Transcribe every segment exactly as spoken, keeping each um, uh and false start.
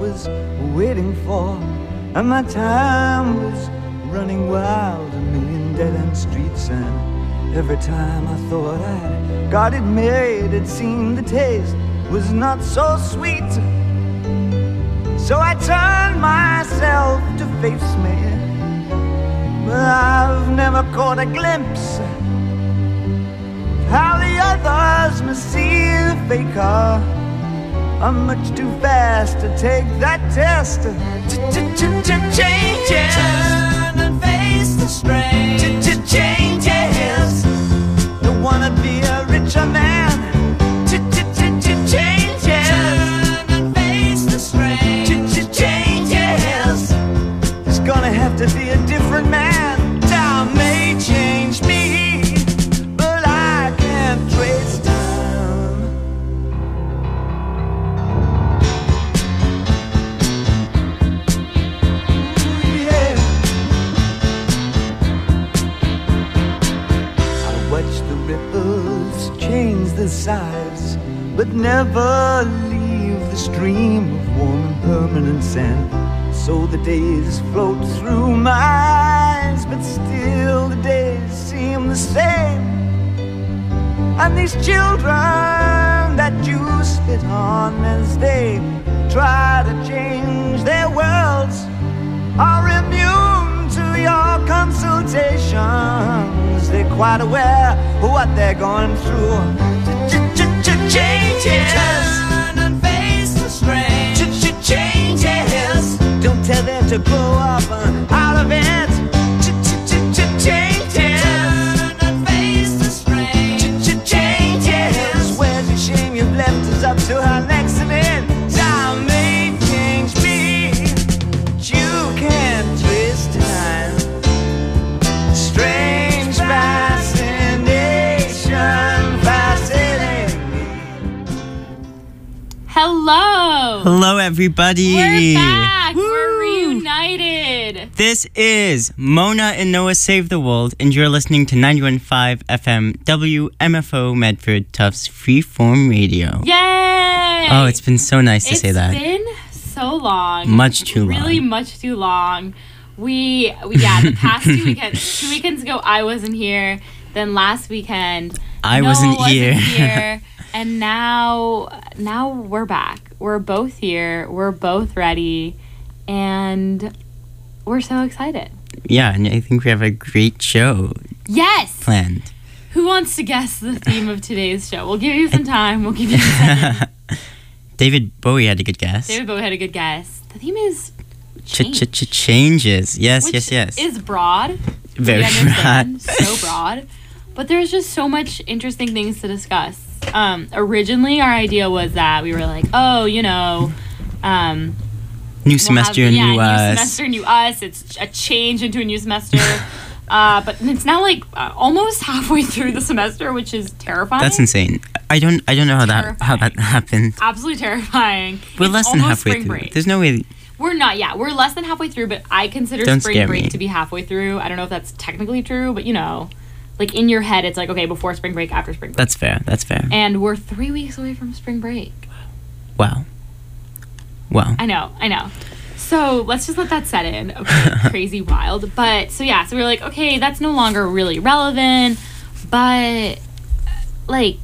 was waiting for, and my time was running wild, a million dead-end streets, and every time I thought I'd got it made, it seemed the taste was not so sweet. So I turned myself to face me, but I've never caught a glimpse how the others must see the faker. I'm much too fast to take that test. Changes. Turn and face the strain. Changes. Don't wanna be a richer man. Changes. Turn and face the strain. Changes. There's gonna have to be a different man. Time may change me, but I can't trace time. Yeah. I watch the ripples change the size, but never leave the stream of warm and permanent sand. So the days float through my eyes, but still the days seem the same. And these children that you spit on as they try to change their worlds are immune to your consultations. They're quite aware of what they're going through. Changes. Turn and face the strain. Changes. Don't tell them to grow up out of it. Changes. Turn and face the strain. Changes. Where's the shame you've left us up to our next event? Time may change me, but you can't twist time. Strange fascination, fascinating me. Hello. Hello, everybody. We're back. Woo. We're reunited. This is Mona and Noah Save the World, and you're listening to ninety-one point five F M W M F O Medford Tufts Freeform Radio. Yay! Oh, it's been so nice to it's say that. It's been so long. Much too really long. Really much too long. We, we yeah, the past two weekends, two weekends ago, I wasn't here. Then last weekend, I Noah wasn't here. here. And now, now we're back. We're both here. We're both ready. And we're so excited. Yeah, and I think we have a great show Yes! planned. Who wants to guess the theme of today's show? We'll give you some time. We'll give you some time. David Bowie had a good guess. David Bowie had a good guess. The theme is Ch ch ch changes. Yes, which yes, yes. is broad. Very we understand, broad. So broad. But there's just so much interesting things to discuss. Um, originally, our idea was that we were like, oh, you know, um, New we'll semester, have, yeah, new new us. semester, new us. It's a change into a new semester. uh, but it's now like uh, almost halfway through the semester, which is terrifying. That's insane. I don't, I don't know how that, how that happened. Absolutely terrifying. We're It's less than almost halfway spring through. break. There's no way. We're not, yeah. We're less than halfway through, but I consider Don't spring scare break me. to be halfway through. I don't know if that's technically true, but you know, like in your head, it's like, okay, before spring break, after spring break. That's fair. That's fair. And we're three weeks away from spring break. Wow. Wow. I know, I know. So let's just let that set in. Okay, crazy wild. But so yeah, so we were like, okay, that's no longer really relevant, but like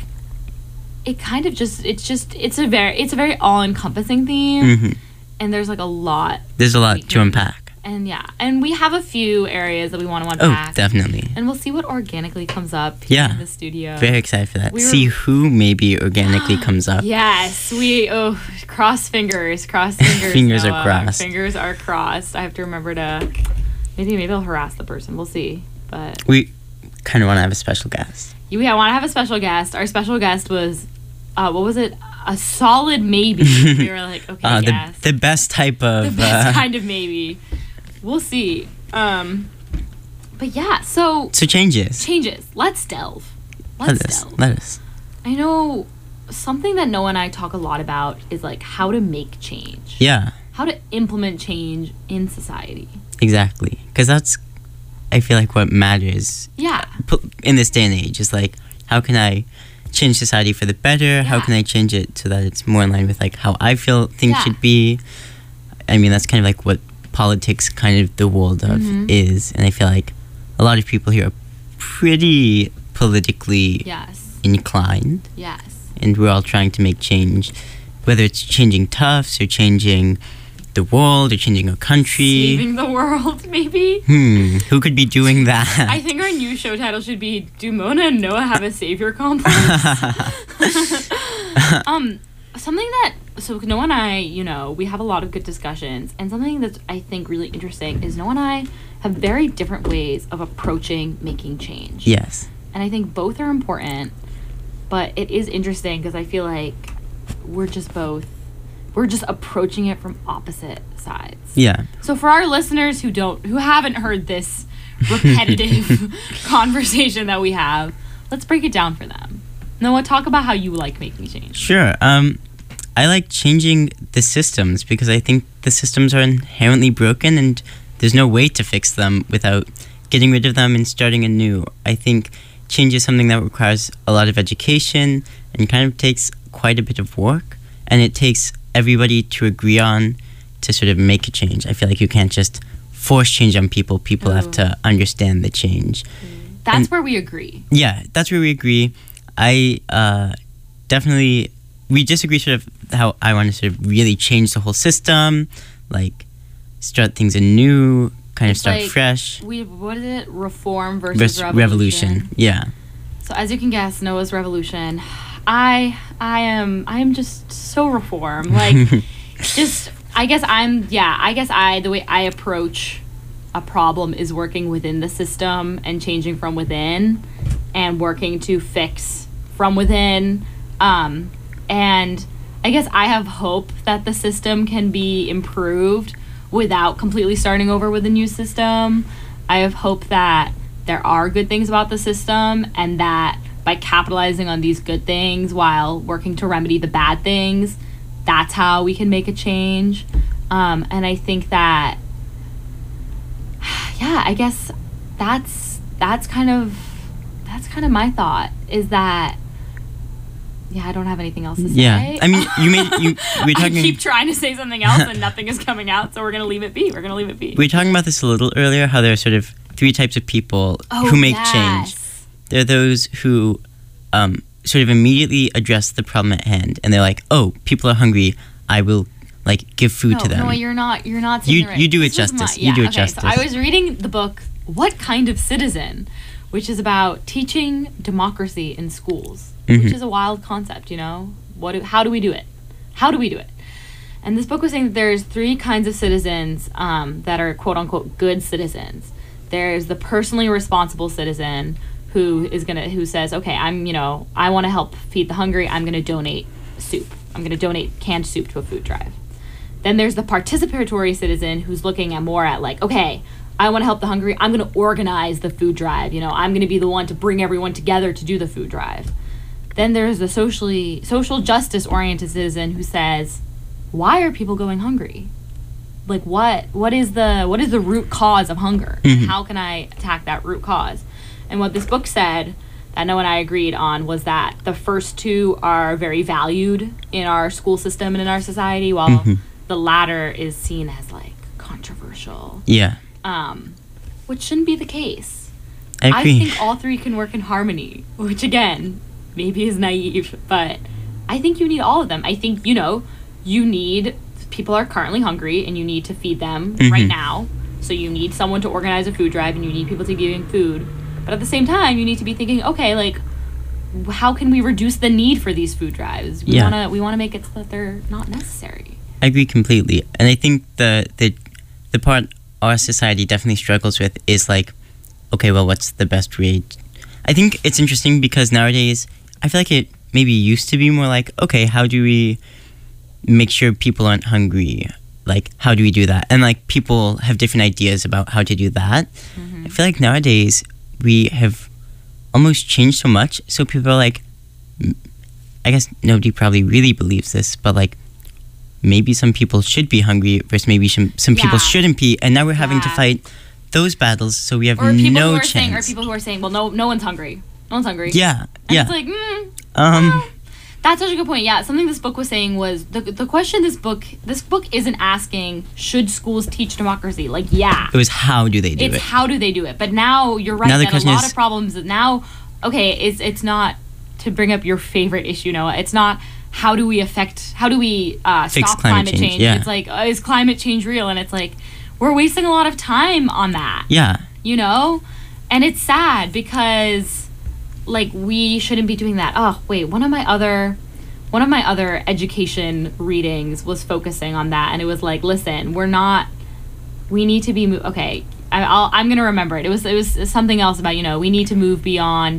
it kind of just it's just it's a very it's a very all-encompassing theme. Mm-hmm. And there's like a lot. There's a lot we to can- unpack. And yeah, and we have a few areas that we want to Oh, unpack. definitely. And we'll see what organically comes up here Yeah. in the studio. Very excited for that. We were- See who maybe organically comes up. Yes, we oh cross fingers, cross fingers. Fingers are Noah. crossed. Fingers are crossed. I have to remember to maybe maybe I'll harass the person. We'll see. But We kind of want to have a special guest. yeah, I want to have a special guest. Our special guest was, uh, what was it? A solid maybe. We were like, okay, Uh, yes. the, the best type the of... best uh, kind of maybe. We'll see. Um, but yeah, so so changes. changes. Let's delve. Let Let's us. delve. Let us. I know something that Noah and I talk a lot about is like how to make change. Yeah, How to implement change in society. exactly. Because that's, I feel like, what matters Yeah. p- in this day and age. Is like, how can I change society for the better? How Yeah. can I change it so that it's more in line with like how I feel things Yeah. should be? I mean, that's kind of like what politics, kind of the world of, Mhm. is. And I feel like a lot of people here are pretty politically Yes. inclined, Yes. and we're all trying to make change, whether it's changing Tufts or changing the world or changing a country. Saving the world, maybe. Hmm, who could be doing that? I think our new show title should be "Do Mona and Noah Have a Savior Complex?" um, something that so Noah and I, you know, we have a lot of good discussions, and something that's I think really interesting is Noah and I have very different ways of approaching making change. Yes. And I think both are important, but it is interesting because I feel like we're just both we're just approaching it from opposite sides. Yeah. So for our listeners who don't who haven't heard this repetitive conversation that we have, let's break it down for them. Noah, talk about how you like making change. Sure. Um, I like changing the systems because I think the systems are inherently broken and there's no way to fix them without getting rid of them and starting anew. I think change is something that requires a lot of education and kind of takes quite a bit of work, and it takes everybody to agree on to sort of make a change. I feel like you can't just force change on people. People have Ooh. to understand the change. That's And- where we agree. Yeah, that's where we agree. I uh, definitely, we disagree sort of how I want to sort of really change the whole system, like start things anew, kind of It's start like fresh. We what is it? Reform versus Vers- revolution. revolution. Yeah. So as you can guess, Noah's revolution. I I am I am just so reform. Like just I guess I'm yeah, I guess I the way I approach a problem is working within the system and changing from within and working to fix from within. Um and I guess I have hope that the system can be improved without completely starting over with a new system. I have hope that there are good things about the system and that by capitalizing on these good things while working to remedy the bad things, that's how we can make a change. Um, and I think that, yeah, I guess that's that's kind of that's kind of my thought is that. Yeah, I don't have anything else to say. Yeah. I mean, you made you we're talking I keep trying to say something else and nothing is coming out, so we're gonna leave it be. We're gonna leave it be. we were talking about this a little earlier, how there are sort of three types of people Oh, who make yes. change. There are those who um, sort of immediately address the problem at hand, and they're like, "Oh, people are hungry. I will like give food no, to them." No, you're not. You're not. saying You- it right. you do it This was justice. my- You do it okay, justice. So I was reading the book "What Kind of Citizen," which is about teaching democracy in schools, Mhm. which is a wild concept. You know, what? Do, how do we do it? How do we do it? And this book was saying that there's three kinds of citizens um, that are quote unquote good citizens. There's the personally responsible citizen who is gonna who says, okay, I'm you know I want to help feed the hungry. I'm gonna donate soup. I'm gonna donate canned soup to a food drive. Then there's the participatory citizen who's looking at more at like, okay, I want to help the hungry. I'm gonna organize the food drive. You know, I'm gonna be the one to bring everyone together to do the food drive. Then there's the socially social justice oriented citizen who says, why are people going hungry? Like what what is the what is the root cause of hunger? Mhm. How can I attack that root cause? And what this book said that Noah and I agreed on was that the first two are very valued in our school system and in our society, while Mhm. the latter is seen as like controversial. Yeah, Um, which shouldn't be the case. I I agree. think all three can work in harmony, which again, maybe is naive, but I think you need all of them. I think, you know, you need people are currently hungry and you need to feed them Mhm. right now. So you need someone to organize a food drive and you need people to be giving food. But at the same time, you need to be thinking, okay, like how can we reduce the need for these food drives? We Yeah. want to we want to make it so that they're not necessary. I agree completely. And I think the the the part our society definitely struggles with is like, okay, well, what's the best way? I think it's interesting because nowadays I feel like it maybe used to be more like, okay, how do we make sure people aren't hungry? Like, how do we do that? And like people have different ideas about how to do that. I feel like nowadays we have almost changed so much. So people are like, m- I guess nobody probably really believes this, but like maybe some people should be hungry versus maybe some, some people Yeah. shouldn't be. And now we're having to Yeah. fight those battles, so we have Or people no who are chance. saying or people who are saying, well, no no one's hungry. No one's hungry. yeah, And yeah. it's like, mm, um, well, That's such a good point. Yeah, something this book was saying was the the question this book this book isn't asking should schools teach democracy. Like, yeah, It was how do they do it's it? how do they do it. But now you're right Now the that a question lot is- of problems that now okay, it's it's not to bring up your favorite issue, Noah. It's not how do we affect how do we uh, Fix stop climate climate, change, change? yeah. It's like uh, is climate change real? And it's like we're wasting a lot of time on that. Yeah. You know, and it's sad because like we shouldn't be doing that. Oh wait, one of my other one of my other education readings was focusing on that, and it was like, listen, we're not we need to be mo- okay I, I'll, I'm gonna remember it it was it was something else about, you know, we need to move beyond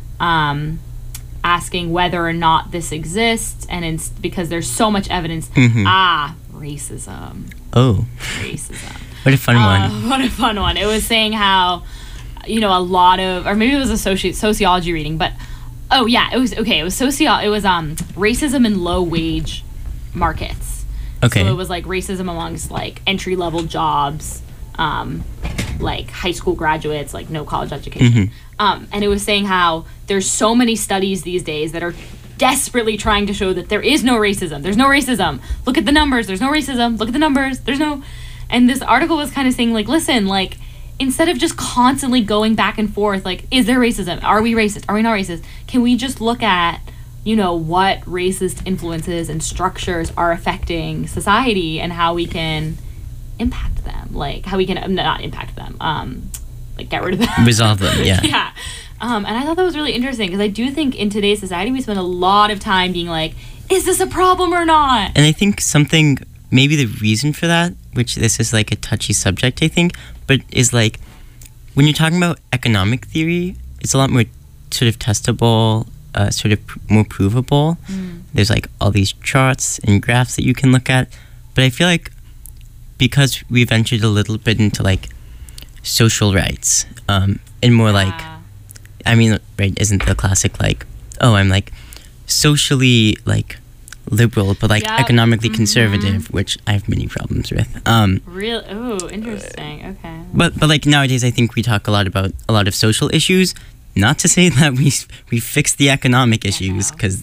um asking whether or not this exists, and it's because there's so much evidence. Mhm. Ah, racism Oh, racism what a fun uh, one. What a fun one. It was saying how, you know, a lot of, or maybe it was a soci- sociology reading, but, oh yeah, it was, okay, it was socio, it was um racism in low wage markets. Okay. So it was like racism amongst like entry level jobs, um, like high school graduates, like no college education. Mhm. Um, and it was saying how there's so many studies these days that are desperately trying to show that there is no racism. There's no racism. Look at the numbers. There's no racism. Look at the numbers. There's no... And this article was kind of saying, like, listen, like, instead of just constantly going back and forth, like, is there racism? Are we racist? Are we not racist? Can we just look at, you know, what racist influences and structures are affecting society and how we can impact them? Like, how we can... um, Not impact them. Um, like, get rid of them. Resolve them, yeah. Yeah. Um, and I thought that was really interesting because I do think in today's society we spend a lot of time being like, is this a problem or not? And I think something, maybe the reason for that, which this is like a touchy subject, I think, but is like, when you're talking about economic theory, it's a lot more sort of testable, uh, sort of pr- more provable. Mm. There's like all these charts and graphs that you can look at. But I feel like because we ventured a little bit into like social rights, um, and more like, Yeah. I mean, right, isn't the classic like, oh, I'm like socially like liberal, but like Yep. economically Mhm. conservative, which I have many problems with. Um, Real. Oh, interesting. Okay. but but like nowadays, I think we talk a lot about a lot of social issues. Not to say that we we fix the economic Yeah, issues, no. because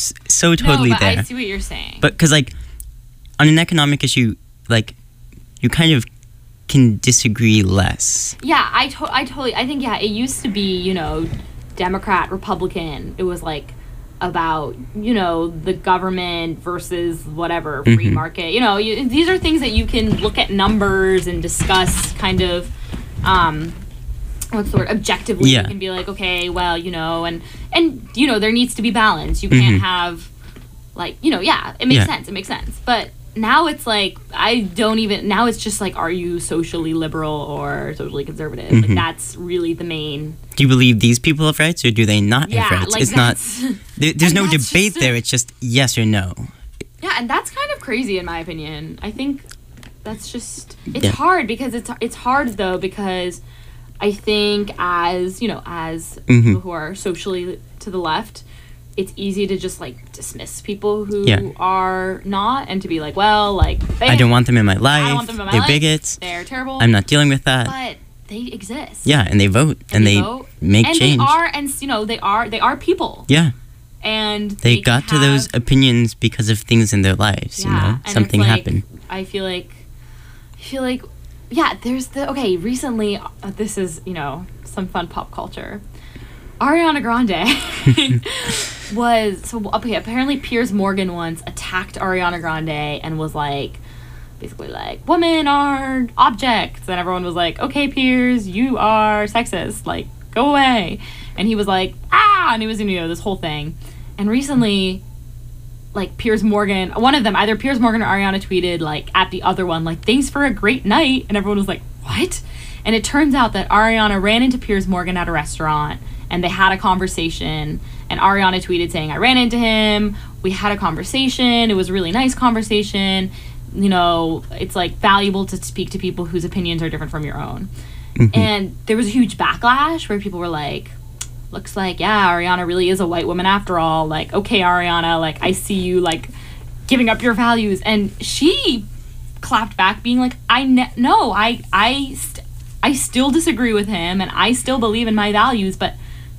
so totally no, but there. I see what you're saying. But because like on an economic issue, like you kind of can disagree less. yeah, I to- I totally. I think yeah, it used to be, you know, Democrat, Republican. It was like about, you know, the government versus whatever free Mhm. market. You know, you, these are things that you can look at numbers and discuss kind of. Um, what's the word? Objectively, Yeah. you can be like, okay, well, you know, and and you know, there needs to be balance. You can't Mhm. have, like, you know, yeah, it makes Yeah. sense. It makes sense, but. Now it's like, I don't even, now it's just like, are you socially liberal or socially conservative? Like, Mhm. that's really the main, Do you believe these people have rights, or do they not yeah, have rights? like it's not. that's, There, there's and no that's debate just a- there. It's just yes or no. yeah, and that's kind of crazy in my opinion. I think that's just, it's Yeah. hard because it's, it's hard though, because I think as, you know, as Mhm. people who are socially to the left, it's easy to just like dismiss people who Yeah. are not, and to be like, well, like, they I don't want them in my life. I don't want them in my They're life. bigots. They're terrible. I'm not dealing with that. But they exist. Yeah, and they vote and, they, vote. make and change. they are, and you know, they are, they are people. Yeah, And they, can got to those have- opinions because of things in their lives. yeah, You know, and it's something like, happened. I feel like, I feel like, yeah. There's the okay. Recently, uh, this is, you know, some fun pop culture. Ariana Grande was so okay. Apparently, Piers Morgan once attacked Ariana Grande and was like, basically like, women are objects, and everyone was like, okay, Piers, you are sexist, like, go away. And he was like, ah, and he was, you know, this whole thing. And recently, like, Piers Morgan, one of them, either Piers Morgan or Ariana tweeted, like, at the other one, like, thanks for a great night. And everyone was like, what? And it turns out that Ariana ran into Piers Morgan at a restaurant, and they had a conversation. And Ariana tweeted saying, I ran into him. We had a conversation. It was a really nice conversation. You know, it's, like, valuable to speak to people whose opinions are different from your own. Mhm. And there was a huge backlash where people were like, looks like, yeah, Ariana really is a white woman after all. Like, okay, Ariana, like, I see you, like, giving up your values. And she clapped back being like, I ne- no, I, I, st- I still disagree with him, and I still believe in my values, but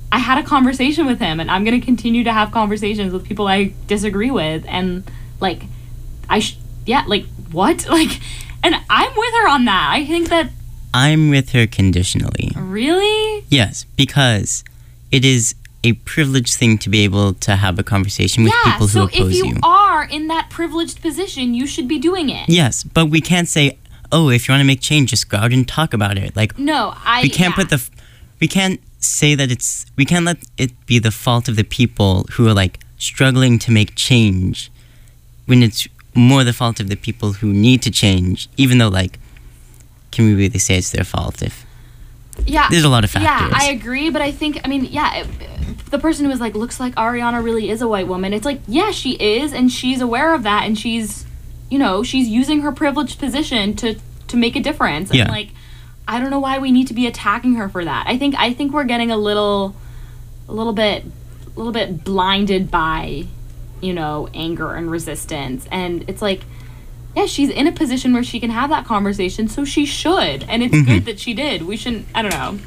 I had a conversation with him, and I'm going to continue to have conversations with people I disagree with. And, like, I, sh- yeah, like, what? Like, and I'm with her on that. I think that. I'm with her conditionally. Really? Yes, because it is a privileged thing to be able to have a conversation with yeah, people who so oppose if you, you. are in that privileged position, you should be doing it. Yes, but we can't say, oh, if you want to make change, just go out and talk about it. Like, no, I. we can't yeah. put the, f- we can't say that it's, we can't let it be the fault of the people who are like struggling to make change, when it's more the fault of the people who need to change. Even though, like, can we really say it's their fault if? Yeah, there's a lot of factors. Yeah, I agree, but I think, I mean, yeah, it, the person who was like, looks like Ariana really is a white woman. It's like, yeah, she is, and she's aware of that, and she's, you know, she's using her privileged position to to make a difference. And yeah. like, I don't know why we need to be attacking her for that. I think I think we're getting a little, a little bit, a little bit blinded by, you know, anger and resistance, and it's like, yeah, she's in a position where she can have that conversation, so she should, and it's mm-hmm. good that she did. We shouldn't. I don't know.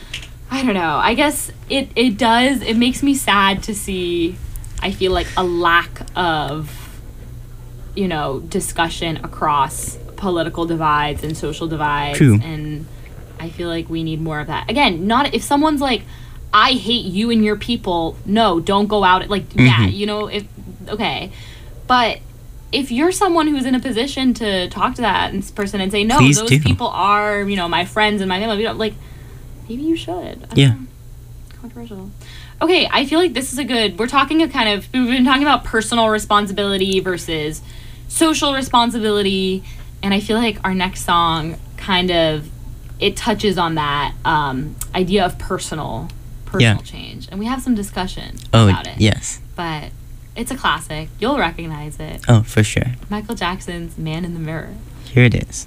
I don't know. I guess it it does. It makes me sad to see. I feel like a lack of, you know, discussion across political divides and social divides. True. And I feel like we need more of that. Again, not if someone's like, I hate you and your people. No, don't go out. Like, mm-hmm. yeah, you know, if okay, but if you're someone who's in a position to talk to that person and say, no, Please those do. people are, you know, my friends and my family, you know, like, maybe you should. I don't yeah. know. Controversial. Okay, I feel like this is a good, we're talking a kind of, we've been talking about personal responsibility versus social responsibility, and I feel like our next song kind of, it touches on that um, idea of personal, personal yeah. change. And we have some discussion oh, about it. yes. But it's a classic. You'll recognize it. Oh, for sure. Michael Jackson's Man in the Mirror. Here it is.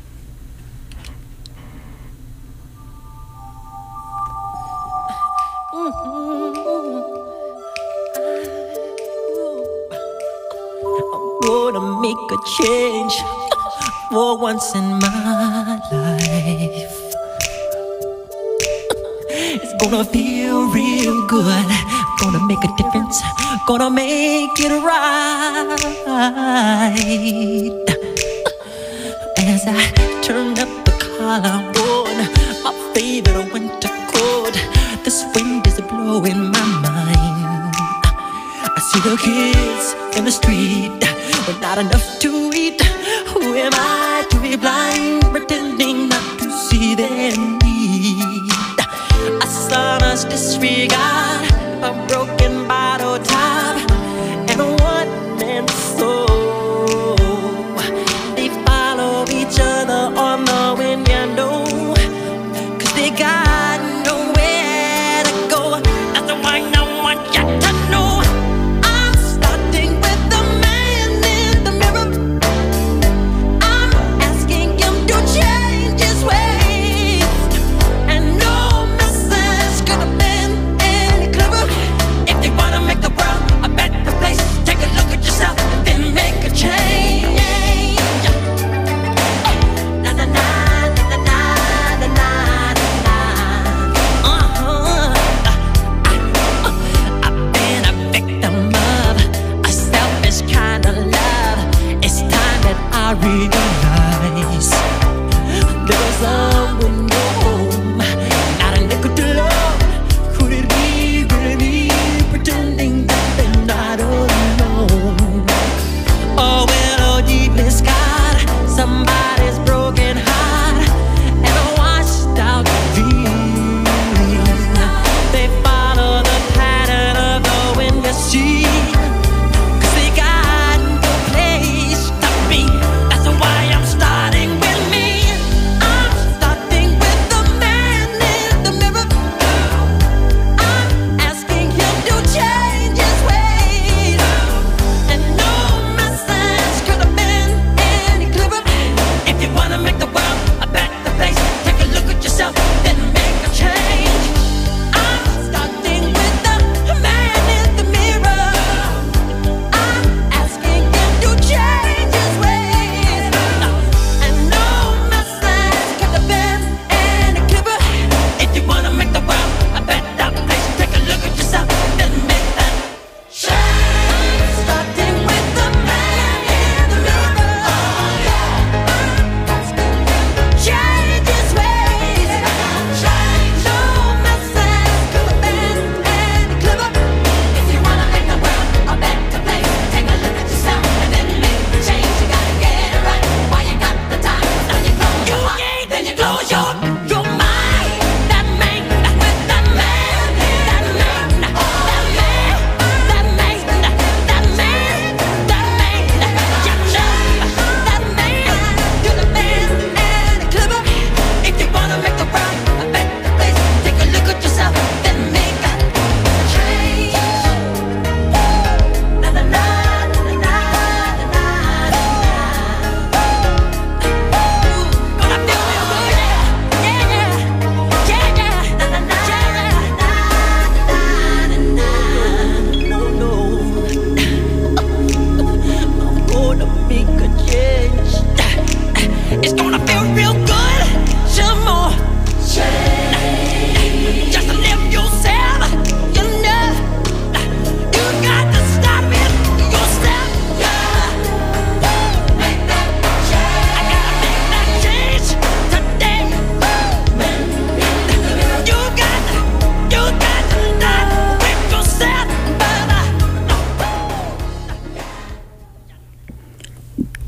I'm gonna make a change for once in my life. It's gonna feel real good. Gonna make a difference. Gonna make it right. As I turn up the collar on my favorite winter coat, this wind is blowing my mind. I see the kids in the street with not enough to eat. Who am I to be blind, pretending not to see their need? I saw us disregard a broken bottle top and a one-man soul. They follow each other on the window, 'cause they got nowhere to go. That's the one I want you to know. I'm starting with the man in the mirror. I'm asking him to change his ways, and no message could have been any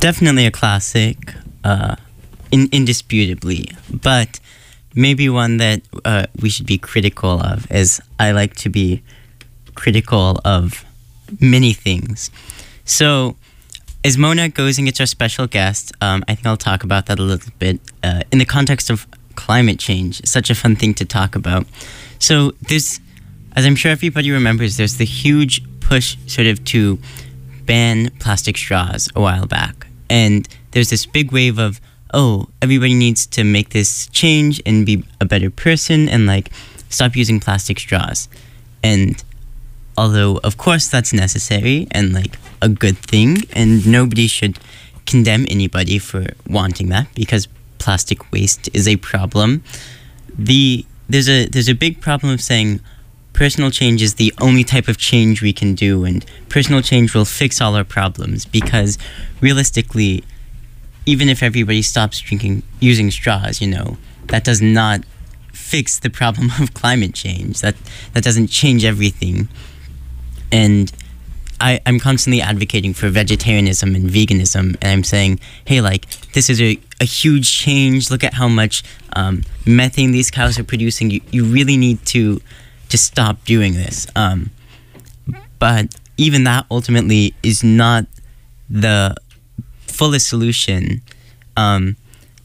definitely a classic, uh, in, indisputably, but maybe one that uh, we should be critical of, as I like to be critical of many things. So, as Mona goes and gets our special guest, um, I think I'll talk about that a little bit uh, in the context of climate change. It's such a fun thing to talk about. So, there's, as I'm sure everybody remembers, there's the huge push sort of to ban plastic straws a while back. And there's this big wave of, oh, everybody needs to make this change and be a better person and, like, stop using plastic straws. And although, of course, that's necessary and, like, a good thing, and nobody should condemn anybody for wanting that because plastic waste is a problem, the there's a there's a big problem of saying personal change is the only type of change we can do, and personal change will fix all our problems, because realistically, even if everybody stops drinking, using straws, you know, that does not fix the problem of climate change. That that doesn't change everything. And I, I'm constantly advocating for vegetarianism and veganism, and I'm saying, hey, like, this is a, a huge change. Look at how much um, methane these cows are producing. You, you really need to to stop doing this. Um, but even that ultimately is not the fullest solution. Um,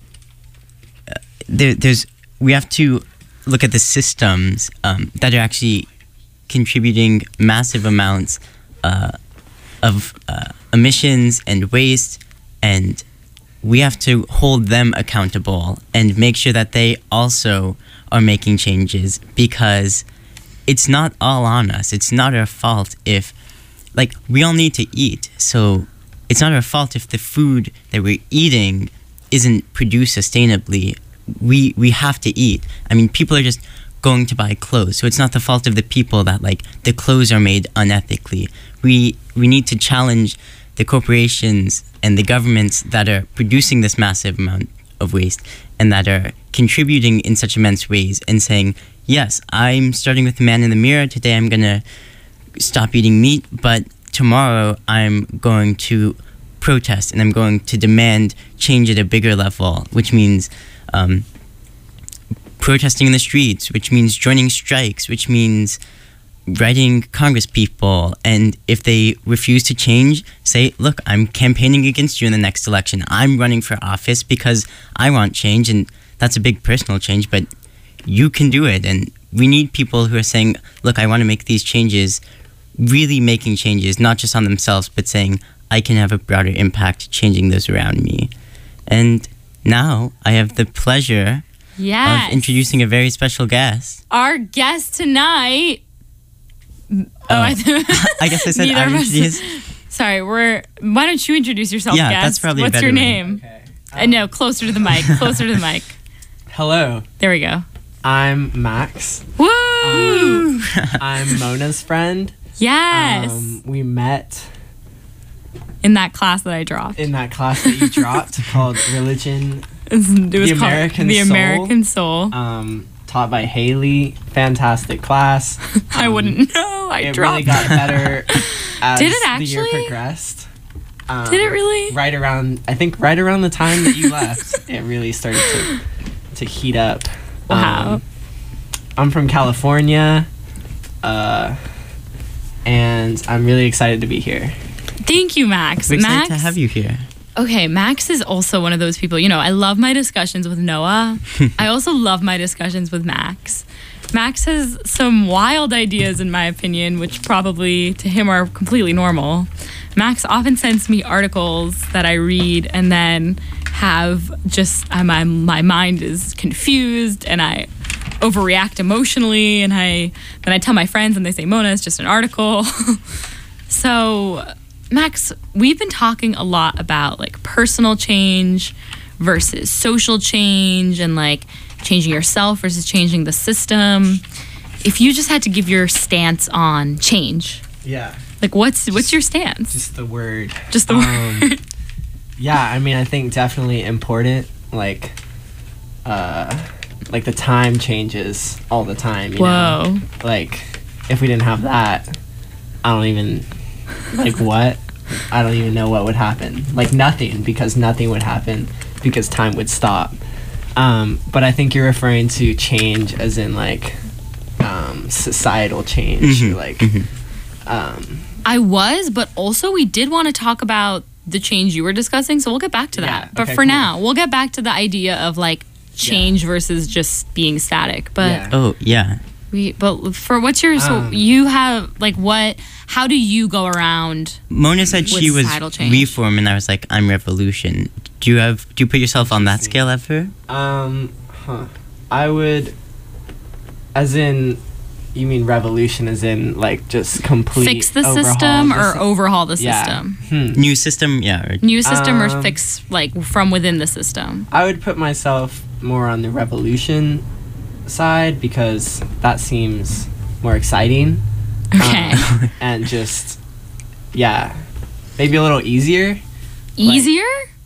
there, there's we have to look at the systems um, that are actually contributing massive amounts uh, of uh, emissions and waste, and we have to hold them accountable and make sure that they also are making changes, because it's not all on us. It's not our fault if, like, we all need to eat, so it's not our fault if the food that we're eating isn't produced sustainably. We we have to eat. I mean, people are just going to buy clothes, so it's not the fault of the people that, like, the clothes are made unethically. We we need to challenge the corporations and the governments that are producing this massive amount of waste and that are contributing in such immense ways, and saying, yes, I'm starting with the man in the mirror. Today I'm gonna stop eating meat, but tomorrow I'm going to protest and I'm going to demand change at a bigger level, which means um, protesting in the streets, which means joining strikes, which means writing Congress people. And if they refuse to change, say, look, I'm campaigning against you in the next election. I'm running for office because I want change, and that's a big personal change, but you can do it. And we need people who are saying, look, I want to make these changes, really making changes, not just on themselves, but saying, I can have a broader impact changing those around me. And now I have the pleasure Yes. of introducing a very special guest. Our guest tonight. Oh, I, th- I guess I said Neither I of us- introduced. Sorry, we're. Why don't you introduce yourself, Yeah, guest? that's probably a What's better your way. name? Okay. Uh, no, closer to the mic. Closer to the mic. Hello, There we go. I'm Max. Woo! I'm Mona's friend. yes. Um, we met In that class that I dropped. in that class that you dropped called Religion, it was The called American The Soul. American Soul. um, taught by Haley. Fantastic class. I Um, wouldn't know. I It dropped. really got better as Did it the year actually? progressed. Um, Did it really? Right around, I think, right around the time that you left, it really started to to heat up. Wow. Um, I'm from California, uh, and I'm really excited to be here. Thank you, Max. We're excited Max. to have you here. Okay, Max is also one of those people. You know, I love my discussions with Noah. I also love my discussions with Max. Max has some wild ideas, in my opinion, which probably to him are completely normal. Max often sends me articles that I read and then have just, uh, my, my mind is confused and I overreact emotionally, and I then I tell my friends and they say, Mona, it's just an article. So, Max, we've been talking a lot about like personal change versus social change, and like changing yourself versus changing the system. If you just had to give your stance on change, Yeah. like what's what's your stance? Just the word. Just the Um, word. Yeah, I mean, I think definitely important. Like, uh, like the time changes all the time. You Whoa. Know? Like, if we didn't have that, I don't even like what. I don't even know what would happen. Like nothing, because nothing would happen because time would stop. Um, but I think you're referring to change as in like um, societal change, Mhm, or like. mhm. Um, I was, but also we did want to talk about the change you were discussing, so we'll get back to that. Yeah, but okay, for cool. now, we'll get back to the idea of like change versus just being static. But Yeah. Oh yeah. we, but for what's your, so Um, you have like what? How do you go around? Mona said With she was societal change. reform, and I was like, I'm revolution. Do you have? Do you put yourself on that scale ever? Um, huh. I would, as in, you mean revolution as in like just complete Fix the overhaul system the or sy- overhaul the yeah. system? Hmm. New system, yeah. Or, New system or Um, fix like from within the system? I would put myself more on the revolution side because that seems more exciting. Okay. Um, and just, yeah, maybe a little easier. Easier?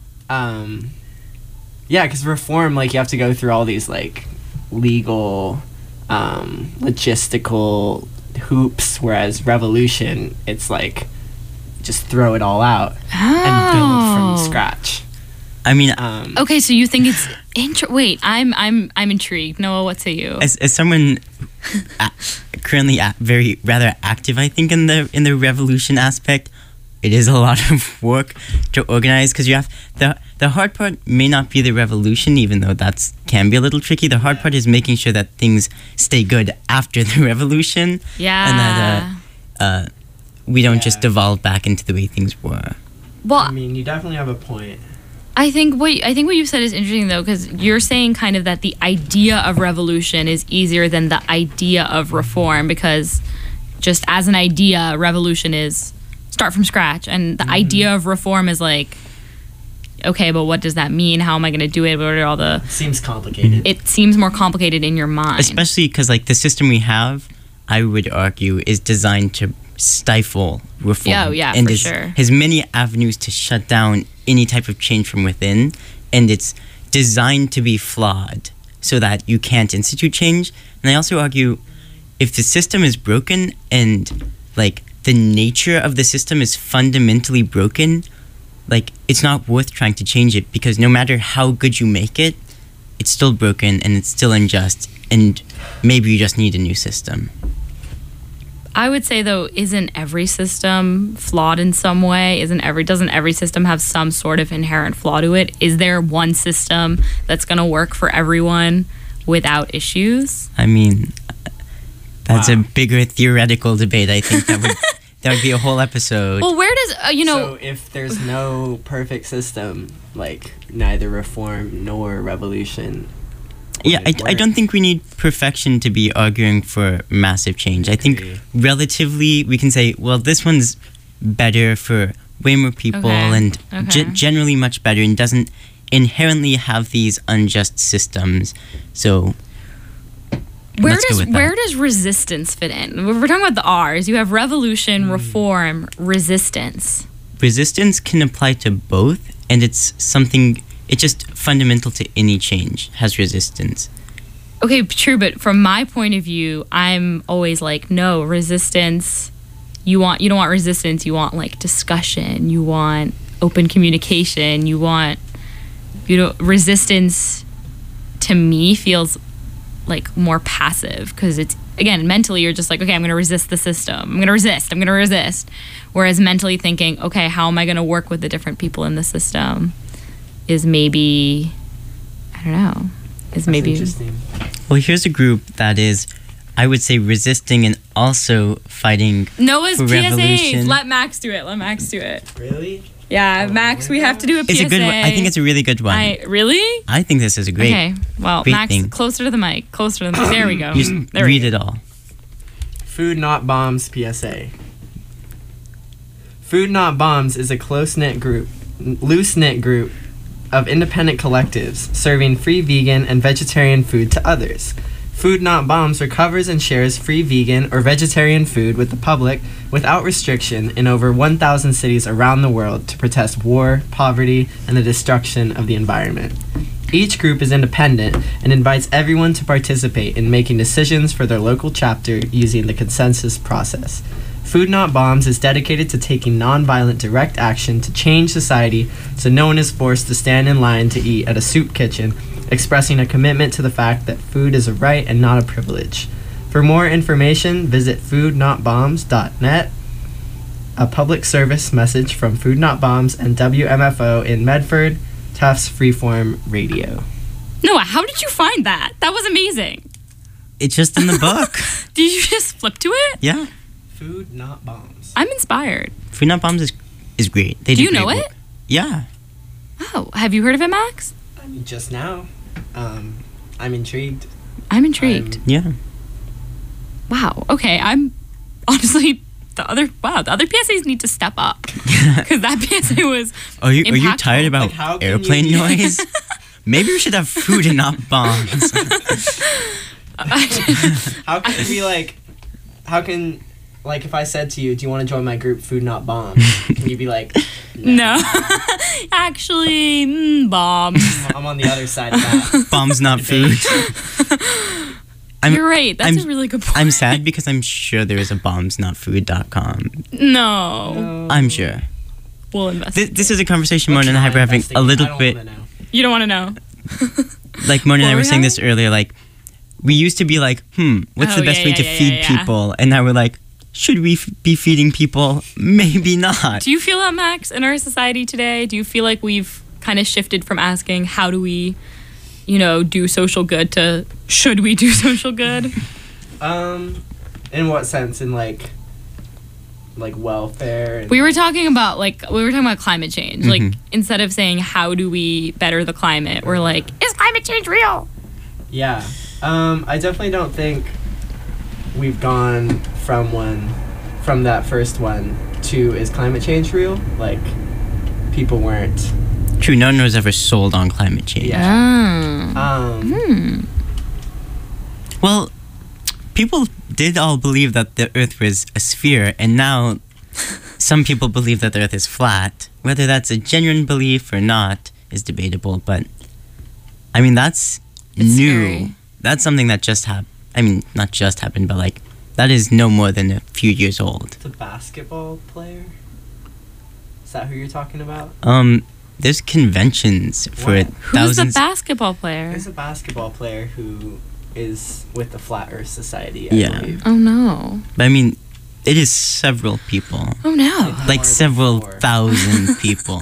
Um, yeah, because reform, like, you have to go through all these, like, legal, um, logistical hoops, whereas revolution, it's like, just throw it all out and build from Oh. scratch. I mean, Um, Okay, so you think it's intr- wait, I'm I'm I'm intrigued. Noah, what say you? as, as someone a- currently a- very rather active, I think in the in the revolution aspect, it is a lot of work to organize because you have the the hard part may not be the revolution, even though that's can be a little tricky. The hard part is making sure that things stay good after the revolution, yeah. and that uh, uh, we don't just Yeah. devolve back into the way things were. well, I mean, you definitely have a point. I think what I think what you said is interesting though, because you're saying kind of that the idea of revolution is easier than the idea of reform, because just as an idea, revolution is start from scratch, and the idea of reform is like, okay, but what does that mean? How am I going to do it? What are all the? Seems complicated. It seems more complicated in your mind. Especially because like the system we have, I would argue, is designed to stifle reform. Yeah, oh, yeah, and for is- sure. has many avenues to shut down any type of change from within, and it's designed to be flawed so that you can't institute change. And I also argue, if the system is broken and like the nature of the system is fundamentally broken, like it's not worth trying to change it, because no matter how good you make it, it's still broken and it's still unjust, and maybe you just need a new system. I would say though, isn't every system flawed in some way? Isn't every doesn't every system have some sort of inherent flaw to it? Is there one system that's going to work for everyone without issues? I mean, that's Wow. a bigger theoretical debate. I think that would that would be a whole episode. Well, where does uh, you know? so if there's no perfect system, like neither reform nor revolution. yeah, I, would it I don't work? think we need perfection to be arguing for massive change. I think Agree. relatively we can say, well, this one's better for way more people Okay, and ge- okay. generally much better and doesn't inherently have these unjust systems. So Where let's go does with that. where does resistance fit in? If we're talking about the R's, you have revolution, reform, resistance. resistance can apply to both, and it's something, it's just fundamental to any change, has resistance. Okay, true, but from my point of view, I'm always like, no, resistance. You want you don't want resistance. You want like discussion. You want open communication. You want you know resistance. To me, feels like more passive because it's again mentally you're just like, okay, I'm going to resist the system. I'm going to resist. I'm going to resist. Whereas mentally thinking, okay, how am I going to work with the different people in the system? Is maybe I don't know. Is That's maybe. interesting. Well, here's a group that is, I would say, resisting and also fighting. Noah's For P S As. revolution. Let Max do it. Let Max do it. Really? Yeah, Oh Max, my we have to do a P S A. It's a good one. I think it's a really good one. I really? I think this is a great. Okay. Well, great Max, thing. closer to the mic. Closer to the mic. There we go. You just There we read go. it all. Food Not Bombs P S A. Food Not Bombs is a close-knit group, loose-knit group of independent collectives serving free vegan and vegetarian food to others. Food Not Bombs recovers and shares free vegan or vegetarian food with the public without restriction in over one thousand cities around the world to protest war, poverty, and the destruction of the environment. Each group is independent and invites everyone to participate in making decisions for their local chapter using the consensus process. Food Not Bombs is dedicated to taking nonviolent direct action to change society so no one is forced to stand in line to eat at a soup kitchen, expressing a commitment to the fact that food is a right and not a privilege. For more information, visit food not bombs dot net. A public service message from Food Not Bombs and W M F O in Medford, Tufts Freeform Radio. Noah, how did you find that? That was amazing. It's just in the book. Did you just flip to it? Yeah. Food Not Bombs. I'm inspired. Food Not Bombs is is great. They Do do you know great it? work. Yeah. Oh, have you heard of it, Max? I mean, just now. Um, I'm intrigued. I'm intrigued. I'm- Yeah. Wow. Okay, I'm honestly the other. Wow, the other P S As need to step up because that P S A was. Are you are you Impactful. tired about Like, how can airplane you- noise? Maybe we should have food and not bombs. How can it be like, how can, like, if I said to you, do you want to join my group, Food Not Bombs? Can you be like, No, actually, mm, bombs. I'm on the other side of that. Bombs not food. I'm, You're right. That's I'm- a really good point. I'm sad because I'm sure there is a bombs not food dot com. No, I'm sure. we'll invest. This, this is a conversation Mona and I Try were having investigate. a little I don't bit. wanna know. You don't want to know. Like Mona and What I were were we saying this having? earlier, like we used to be like, hmm, what's Oh, the best yeah, way yeah, to yeah, feed yeah, yeah. people? And now we're like, should we f- be feeding people? Maybe not. Do you feel that, Max, in our society today? Do you feel like we've kind of shifted from asking how do we, you know, do social good to should we do social good? Um, in what sense? In like, like welfare? And We were talking about like we were talking about climate change. Like Mhm. instead of saying how do we better the climate, we're like, is climate change real? Yeah. Um, I definitely don't think we've gone from one, from that first one to is climate change real? Like, people weren't. True, no one was ever sold on climate change. Yeah. Ah. Um, Hmm. Well, people did all believe that the Earth was a sphere, and now some people believe that the Earth is flat. Whether that's a genuine belief or not is debatable, but I mean, that's It's new. scary. That's something that just happened. I mean, not just happened, but like, that is no more than a few years old. it's a basketball player? Is that who you're talking about? Um, there's conventions for What? Who's thousands. the basketball player? There's a basketball player who is with the Flat Earth Society, I Yeah. believe. Oh no. But I mean, it is several people. Oh no. Like More several than four. thousand people.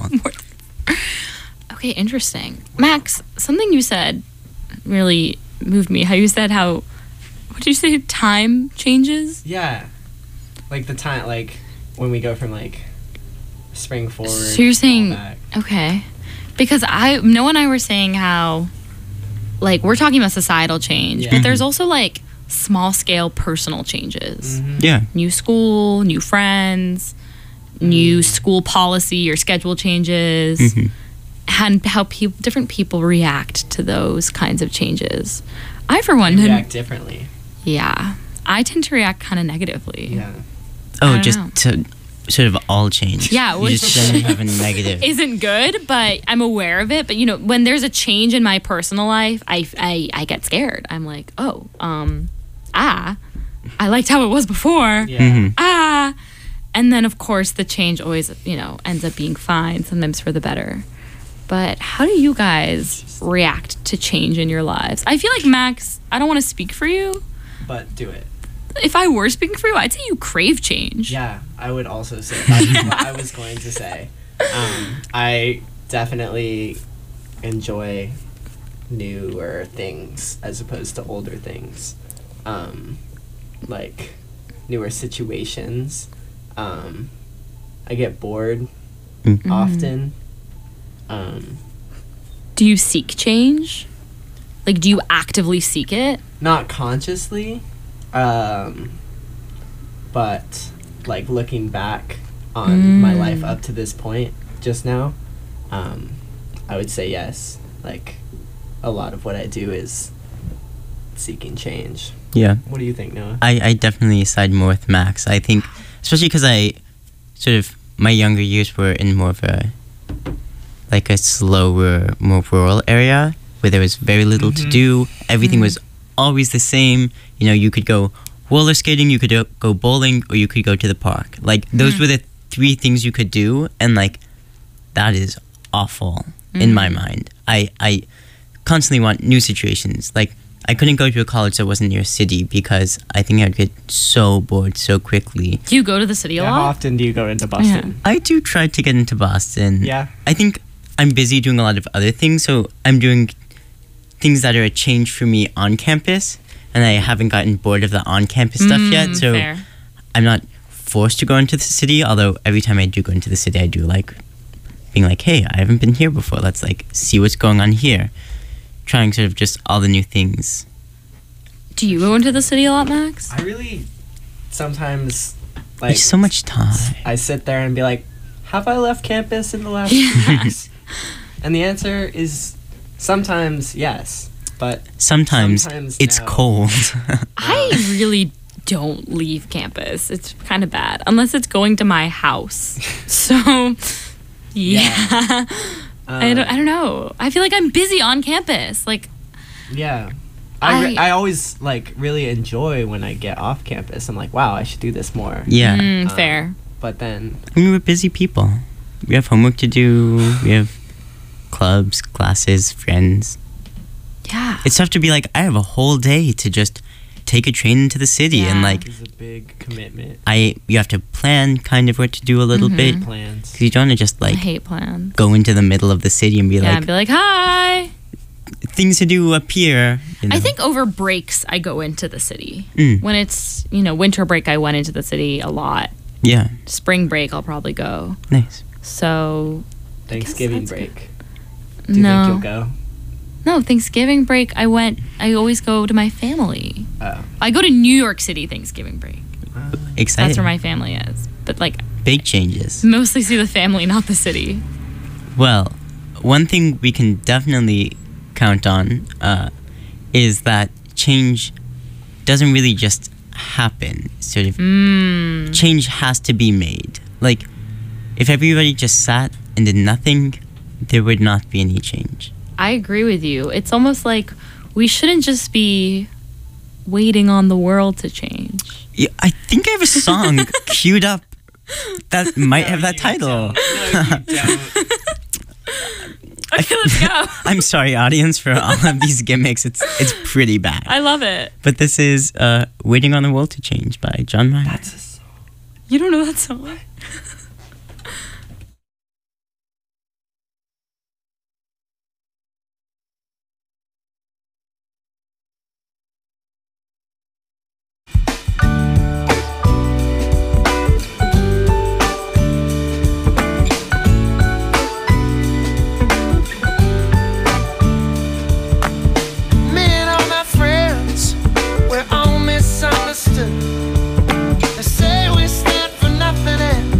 Okay, interesting. Max, something you said really moved me. How you said how what did you say? Time changes? Yeah. Like the time, like when we go from like spring forward. So you're all saying back. okay. Because I Noah and I were saying how like we're talking about societal change, Yeah. but there's also like small scale personal changes. Mhm. Yeah. New school, new friends, new school policy or schedule changes. Mhm. And how people, different people react to those kinds of changes. I, for one, They tend- react differently. yeah, I tend to react kind of negatively. Yeah. I Oh, don't just know. to sort of all change. Yeah, you which just generally have a negative. isn't good, but I'm aware of it. But you know, when there's a change in my personal life, I, I, I get scared. I'm like, oh, um, ah, I liked how it was before. Yeah. Mhm. Ah, and then of course the change always, you know, ends up being fine, sometimes for the better. But how do you guys react to change in your lives? I feel like Max, I don't want to speak for you. But do it. If I were speaking for you, I'd say you crave change. Yeah, I would also say that's what I was going to say. Um, I definitely enjoy newer things as opposed to older things. Um, like newer situations. Um, I get bored Mm. often. Um, Do you seek change? Like, do you actively seek it? not consciously, um, but like looking back on my Mm. life up to this point just now, um, I would say yes. Like a lot of what I do is seeking change. Yeah. What do you think, Noah? I, I definitely side more with Max. I think, especially because I sort of, my younger years were in more of a, like a slower, more rural area where there was very little to Mhm. do. Everything Mm. was always the same. You know, you could go roller skating, you could do, go bowling, or you could go to the park. Like those were the three things you could do, and like that is awful in my mind. I I constantly want new situations. Like I couldn't go to a college that wasn't near a city because I think I'd get so bored so quickly. Do you go to the city a Yeah, how lot? often do you go into Boston? I do try to get into Boston. Yeah. I think I'm busy doing a lot of other things, so I'm doing things that are a change for me on campus, and I haven't gotten bored of the on-campus stuff yet, Mm, so fair. I'm not forced to go into the city, although every time I do go into the city, I do like being like, hey, I haven't been here before, let's like see what's going on here. Trying sort of just all the new things. Do you go into the city a lot, Max? I really sometimes like It's so much time. I sit there and be like, have I left campus in the last Yeah. few weeks? And the answer is sometimes yes, but Sometimes, Sometimes it's no. cold. I really don't leave campus. It's kind of bad. Unless it's going to my house. So, yeah. I, don't, I don't know. I feel like I'm busy on campus. Like, Yeah. I, re- I- I always like really enjoy when I get off campus. I'm like, wow, I should do this more. Yeah. mm, Um, fair. But then I mean, we're busy people. We have homework to do. We have clubs, classes, friends. Yeah. It's tough to be like, I have a whole day to just take a train into the city, and Yeah. like, it's a big commitment. I you have to plan kind of what to do a little Mhm. bit, Plans. because you don't want to just I like hate plans. go into the middle of the city and be Yeah, like, be like, hi. things to do up here. You know? I think over breaks, I go into the city. Mm. When it's, you know, winter break, I went into the city a lot. Yeah, Spring break, I'll probably go. nice. So, Thanksgiving that's break. Do you no. think you'll go? No, Thanksgiving break, I went, I always go to my family. Oh. I go to New York City Thanksgiving break. Exciting. That's where my family is. But, like, Big changes. mostly see the family, not the city. Well, one thing we can definitely count on uh, is that change doesn't really just happen. Sort of Mm. change has to be made. Like, if everybody just sat and did nothing, there would not be any change. I agree with you. It's almost like we shouldn't just be waiting on the world to change. Yeah, I think I have a song queued up that might have that title. Okay, let's go. I'm sorry, audience, for all of these gimmicks. It's it's pretty bad. I love it. But this is uh, "Waiting on the World to Change" by John Mayer. That's a song. You don't know that song? Me and all my friends, we're all misunderstood. They say we stand for nothing and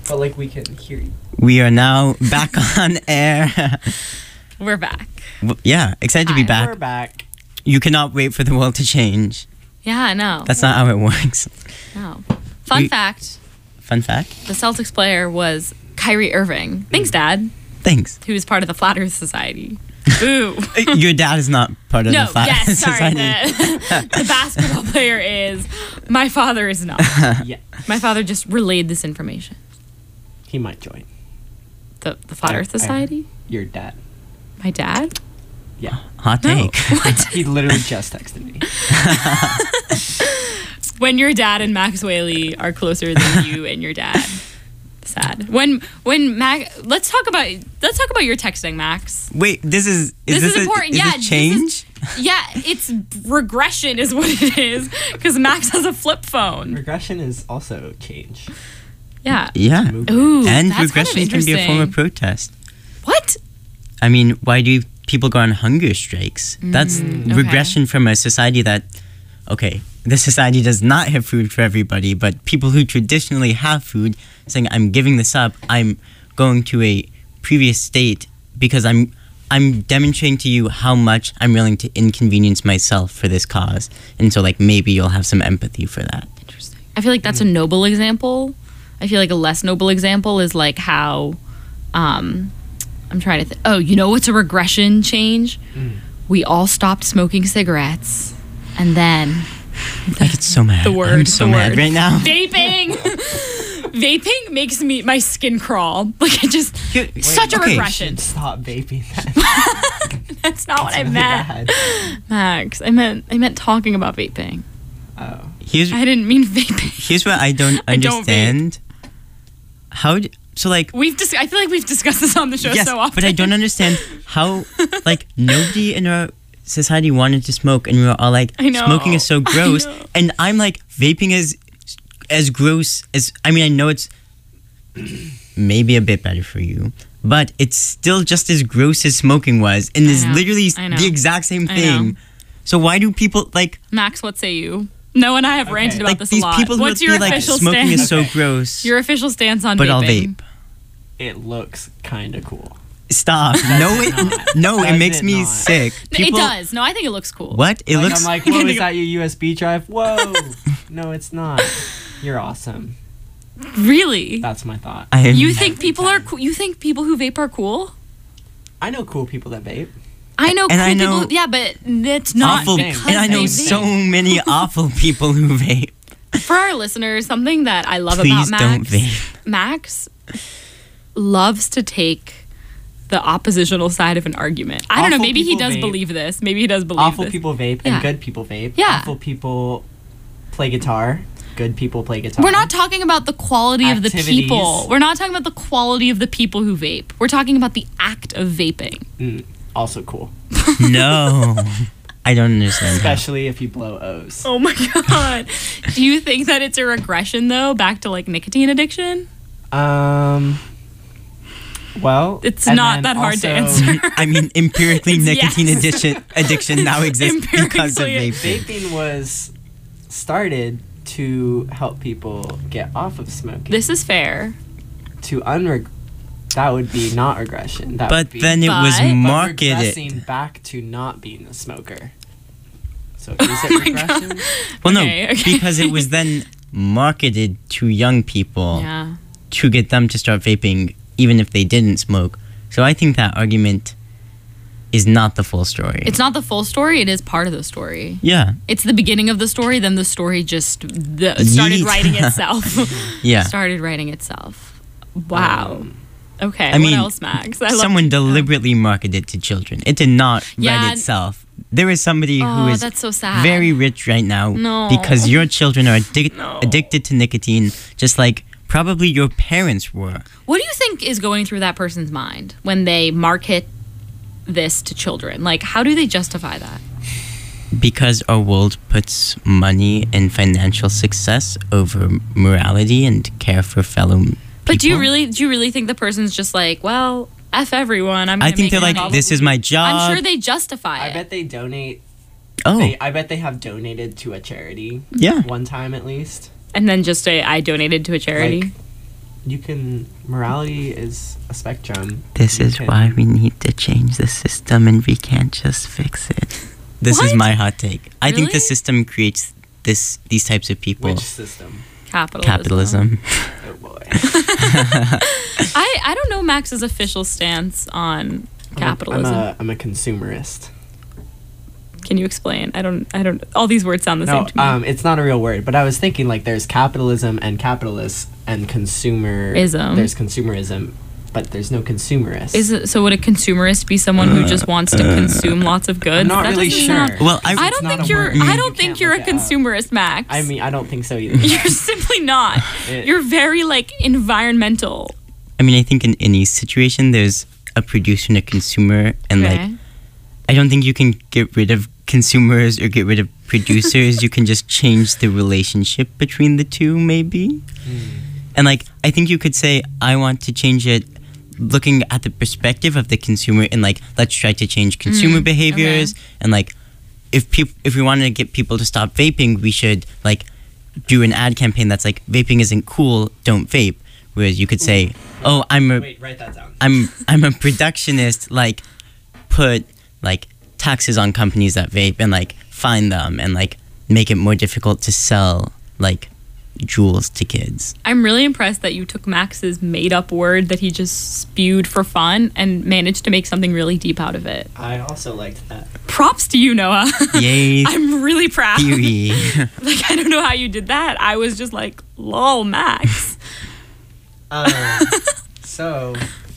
But like we can hear you. We are now back on air. We're back. W- yeah, excited to be Hi, back. We're back. You cannot wait for the world to change. Yeah, no. That's not how it works. No. Fun We- fact, Fun fact. the Celtics player was Kyrie Irving. Thanks, Dad. Thanks. Who was part of the Flat Earth Society. Ooh. Your dad is not part of No, the Flat yes, Earth sorry. Society. The, the basketball player is. My father is not. Yeah. My father just relayed this information. He might join. The, the Flat I- Earth I- Society? Your dad. My dad? Yeah. Hot No. take. He literally just texted me. When your dad and Max Whaley are closer than you and your dad. Sad. When when Mac let's talk about let's talk about your texting, Max. Wait, this is is This this, is a, important. Is Yeah, this this change? Yeah, it's regression is what it is because Max has a flip phone. Regression is also change. Yeah. yeah. Movement. Ooh, And that's regression kind of can be a form of interesting. protest. What? I mean, why do people go on hunger strikes? That's okay. regression from a society that, okay, this society does not have food for everybody, but people who traditionally have food saying, I'm giving this up, I'm going to a previous state because I'm I'm demonstrating to you how much I'm willing to inconvenience myself for this cause. And so, like, maybe you'll have some empathy for that. Interesting. I feel like that's a noble example. I feel like a less noble example is like how, um, I'm trying to think. Oh, you know what's a regression change? Mm. We all stopped smoking cigarettes, and then I get so mad. the word. I'm so the mad word. right now. Vaping. Vaping makes me my skin crawl. Like it just Wait, such a okay. regression. Stop vaping then. That's not what I Really meant, bad. Max. I meant I meant talking about vaping. Oh. Here's I didn't mean vaping. here's what I don't I don't understand. How d- so like We've dis- I feel like we've discussed this on the show yes, so often. but I don't understand how like nobody in our society wanted to smoke, and we were all like, I know. smoking is so I gross, know. and I'm like, vaping is as gross as I mean I know it's maybe a bit better for you, but it's still just as gross as smoking was, and I is know. literally I know. the exact same I thing. know. So why do people like Max, what say you? No, and I have Okay. ranted about like this these a lot. people who What's would your be like official smoking stance? is so Okay. gross, Your official stance on but vaping? I'll vape. It looks kind of cool. Stop. No, it no, it Does makes it me not? sick. No, it does. No, I think it looks cool. What? It like, looks I'm like, whoa, is that your U S B drive? Whoa. No, it's not. You're awesome. Really? That's my thought. I am, You think people are cool? You think people who vape are cool? I know cool people that vape. I know And cool I know people. Yeah, but it's not awful, because and I know they so vape. many awful people who vape. For our listeners, something that I love Please about don't Max, vape. Max loves to take the oppositional side of an argument. I don't know. Awful Maybe he people does vape. believe this. Maybe he does believe Awful this. people vape Yeah. and good people vape. Yeah. Awful people play guitar. Good people play guitar. We're not talking about the quality of the Activities. people. We're not talking about the quality of the people who vape. We're talking about the act of vaping. Mm, also cool. No, I don't understand. How. Especially if you blow O's. Oh my god. Do you think that it's a regression though, back to like nicotine addiction? Um. Well, It's and not then that hard to also, answer. I mean, empirically, It's nicotine yes. addiction addiction now exists because of Empirically. vaping. Vaping was started to help people get off of smoking. This is fair. to unreg. That would be not regression. That But would be then it was But- But marketed. regressing back to not being a smoker. So is it Oh my regression? Well, no, Okay, okay. because it was then marketed to young people Yeah. to get them to start vaping, even if they didn't smoke. So I think that argument is not the full story. It's not the full story, it is part of the story. yeah, It's the beginning of the story, then the story just the, started Yeet. writing itself. yeah. Started writing itself. Wow. Um, okay. I mean, what else, Max? I love Someone to know. deliberately marketed to children. It did not Yeah. write itself. There is somebody Oh, who is that's so sad. very rich right now No. because your children are addic- No. addicted to nicotine, just like probably your parents were. What do you think is going through that person's mind when they market this to children? Like, how do they justify that? Because our world puts money and financial success over morality and care for fellow people. But do you really do you really think the person's just like, well, F everyone, I'm I gonna think make they're money. like, this is my job. I'm sure they justify I it. bet they donate. oh, They, I bet they have donated to a charity yeah. one time at least. And then just say I donated to a charity. Like, you can. Morality is a spectrum. This You is can- why we need to change the system, and we can't just fix it. This is What? my hot take. I think the Really? system creates this these types of people. Which system? Capitalism. Capitalism. Oh boy. I, I don't know Max's official stance on capitalism. I'm a, I'm a consumerist. Can you explain? I don't I don't all these words sound the same No, to me. um, it's not a real word, but I was thinking like there's capitalism and capitalists and consumer. Ism. There's consumerism, but there's no consumerist. Is it, so would a consumerist be someone who just wants to consume lots of goods? I'm not That really doesn't sure. sound- Well, I, I It's don't not think a you're word. I You don't think can't you're a look it up. consumerist, Max. I mean, I don't think so either. you're simply not. It- You're very like environmental. I mean, I think in any situation, there's a producer and a consumer, and Okay. like, I don't think you can get rid of consumers or get rid of producers. You can just change the relationship between the two, maybe. And like, I think you could say, I want to change it, looking at the perspective of the consumer, and like, let's try to change consumer Mm, behaviors, and like, if people, if we want to get people to stop vaping, we should like do an ad campaign that's like, vaping isn't cool, don't vape. Whereas you could say, oh, I'm a Wait, write that down. I'm I'm a productionist, like put like taxes on companies that vape and like fine them and like make it more difficult to sell like jewels to kids. I'm really impressed that you took Max's made up word that he just spewed for fun and managed to make something really deep out of it. I also liked that. Props to you, Noah. Yay. I'm really proud. Theory. Like I don't know how you did that. I was just like, lol, Max. Um, so,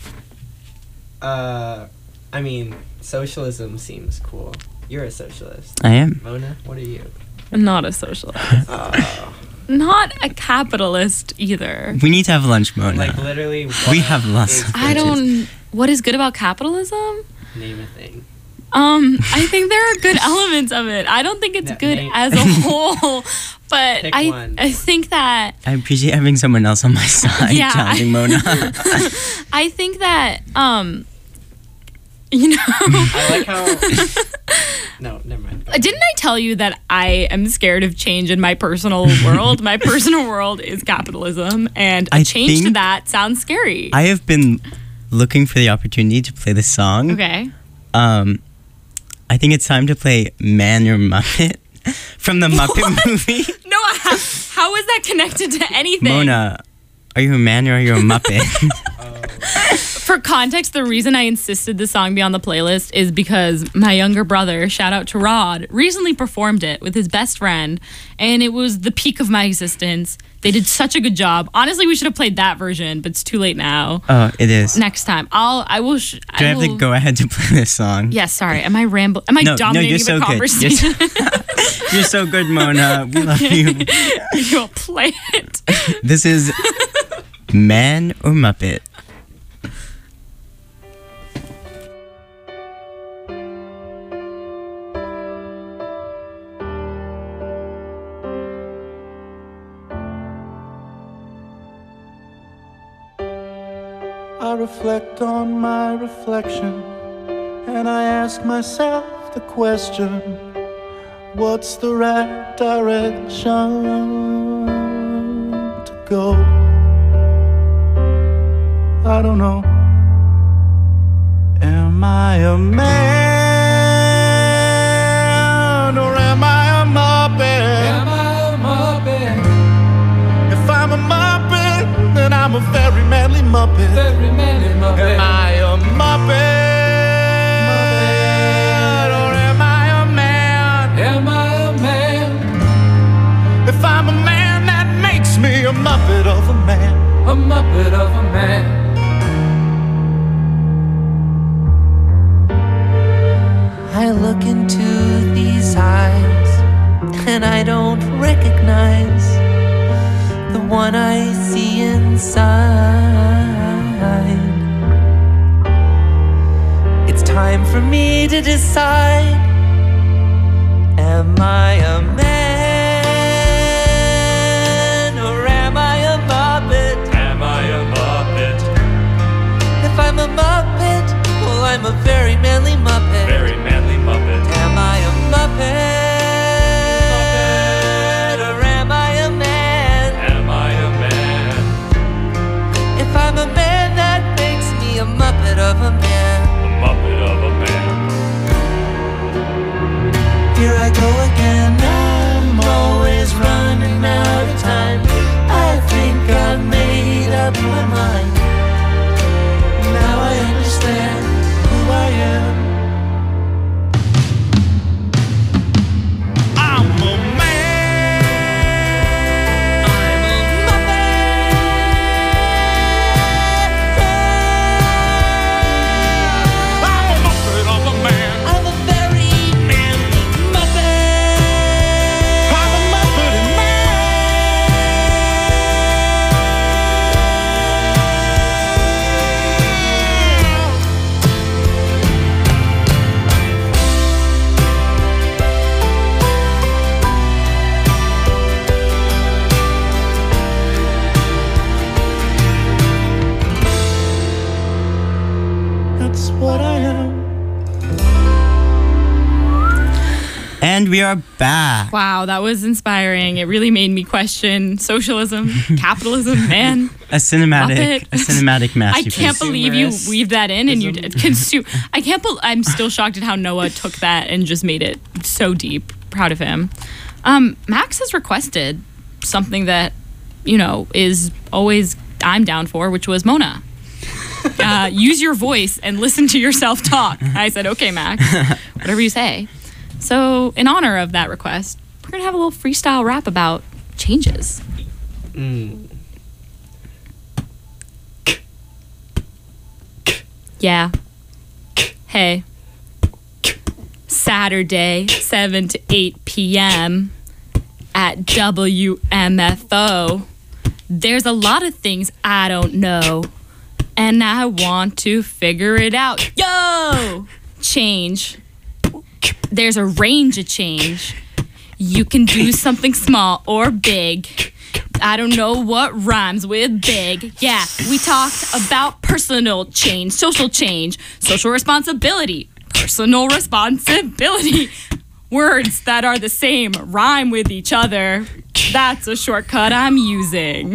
uh, I mean, socialism seems cool. You're a socialist. I am. Mona, what are you? Not a socialist. Uh, Not a capitalist either. We need to have lunch, Mona. like literally. We what have lots is of I lunches. don't. What is good about capitalism? Name a thing. Um, I think there are good elements of it. I don't think it's Yeah, good name- as a whole, but Pick I one. I think that I appreciate having someone else on my side Yeah, challenging Mona. I think that um, you know. I like how. No, never mind. Go Didn't I tell you that I am scared of change in my personal world? My personal world is capitalism, and a I change to think- that sounds scary. I have been looking for the opportunity to play this song. okay. Um, I think it's time to play Man or Muppet from the Muppet What? movie. No, how, how is that connected to anything? Mona, are you a man or are you a Muppet? For context, the reason I insisted the song be on the playlist is because my younger brother, shout out to Rod, recently performed it with his best friend, and it was the peak of my existence. They did such a good job. Honestly, we should have played that version, but it's too late now. Oh, it is. Next time, I'll I will. Sh- Do I have will, to go ahead to play this song? Yes, sorry. Am I rambling? Am I No, no, dominating you're the so good. You're conversation? so, you're so good, Mona. We love you. You'll play it. This is Man or Muppet. I reflect on my reflection and I ask myself the question, what's the right direction to go? I don't know. Am I a man or am I a Muppet? Am I a Muppet? If I'm a Muppet, then I'm a very manly Muppet. Very manly Muppet. Am I a Muppet? Or am I a man? Am I a man? If I'm a man, that makes me a Muppet of a man. A Muppet of a man. I look into these eyes and I don't recognize the one I see inside. It's time for me to decide, am I a man or am I a Muppet? Am I a Muppet? If I'm a Muppet, well, I'm a very manly Muppet. Very manly Muppet. Am I a Muppet? Or am I a man? Am I a man? we are back. Wow, that was inspiring. It really made me question socialism, capitalism, man. A cinematic, Muppet. a cinematic I masterpiece. can't believe you Consumerist. weaved that in and you did consume. I can't. Bel I'm still shocked at how Noah took that and just made it so deep. Proud of him. Um, Max has requested something that, you know, is always I'm down for, which was Mona. Uh, use your voice and listen to yourself talk. I said, okay, Max, whatever you say. So, in honor of that request, we're gonna have a little freestyle rap about changes. Mm. Yeah. Hey. Saturday, seven to eight p.m. at W M F O. There's a lot of things I don't know, and I want to figure it out. Yo! Change. There's a range of change. You can do something small or big. I don't know what rhymes with big. Yeah, we talked about personal change, social change, social responsibility, personal responsibility. Words that are the same rhyme with each other. That's a shortcut I'm using.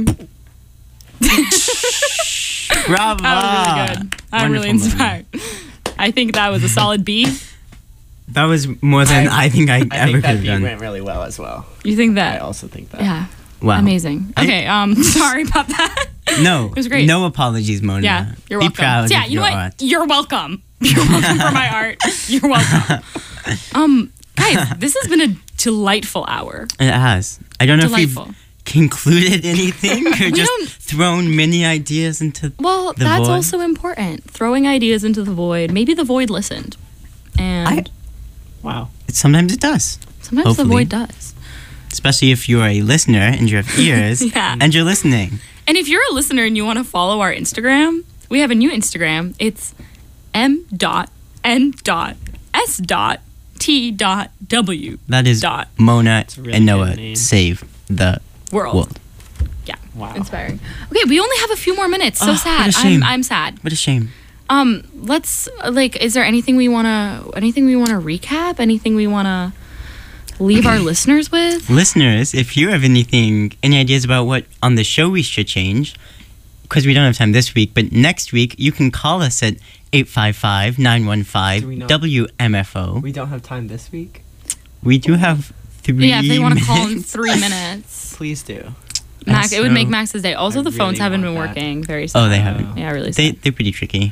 Bravo. That was really good. I'm really Wonderful, inspired. I think that was a solid B. That was more than I, think I, I ever think could that have beat done. went really well as well. You think I that? also think that. Yeah. Wow. Amazing. I- Okay, um, sorry about that. No. It was great. No apologies, Mona. Yeah, you're Be welcome. proud yeah, of you know your what? art. You're welcome. You're welcome for my art. You're welcome. Um, guys, this has been a delightful hour. It has. I don't know Delightful. if we've concluded anything or We just don't- thrown many ideas into. Well, The that's void. also important. Throwing ideas into the void. Maybe the void listened. And I- Wow. Sometimes it does. sometimes hopefully. the void does. Especially if you're a listener and you have ears Yeah. and you're listening. And if you're a listener and you want to follow our Instagram, we have a new Instagram. It's m dot n dot s dot t dot w That is dot Mona a really and good Noah name. save the world. world. Yeah. Wow. Inspiring. Okay, we only have a few more minutes. So Oh, sad. what a shame. I'm I'm sad. What a shame. Um, let's uh, like is there anything we want to anything we want to recap? Anything we want to leave our listeners with? Listeners, if you have anything, any ideas about what on the show we should change, because we don't have time this week, but next week you can call us at eight five five, nine one five, Do we not- W M F O. We don't have time this week. We do have three Yeah, if they want to call in minutes. three minutes. Please do. Max, it would make so- Max's day. Also, I the phones really haven't want been that. working. Very sad. Oh, they haven't. Yeah, really They, sad. they're pretty tricky.